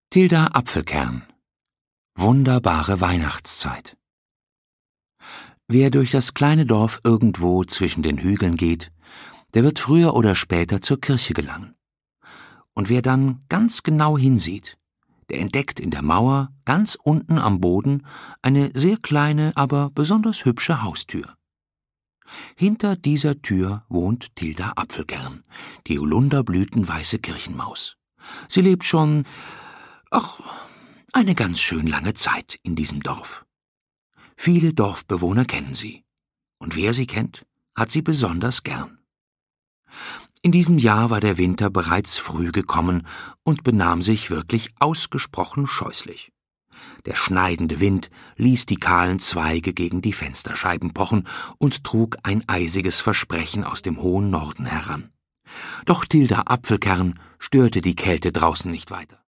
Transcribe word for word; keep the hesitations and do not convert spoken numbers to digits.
Tilda Apfelkern. Wunderbare Weihnachtszeit. Wer durch das kleine Dorf irgendwo zwischen den Hügeln geht, der wird früher oder später zur Kirche gelangen. Und wer dann ganz genau hinsieht, der entdeckt in der Mauer ganz unten am Boden eine sehr kleine, aber besonders hübsche Haustür. Hinter dieser Tür wohnt Tilda Apfelkern, die holunderblütenweiße Kirchenmaus. Sie lebt schon, ach, eine ganz schön lange Zeit in diesem Dorf. Viele Dorfbewohner kennen sie, und wer sie kennt, hat sie besonders gern. In diesem Jahr war der Winter bereits früh gekommen und benahm sich wirklich ausgesprochen scheußlich. Der schneidende Wind ließ die kahlen Zweige gegen die Fensterscheiben pochen und trug ein eisiges Versprechen aus dem hohen Norden heran. Doch Tilda Apfelkern störte die Kälte draußen nicht weiter.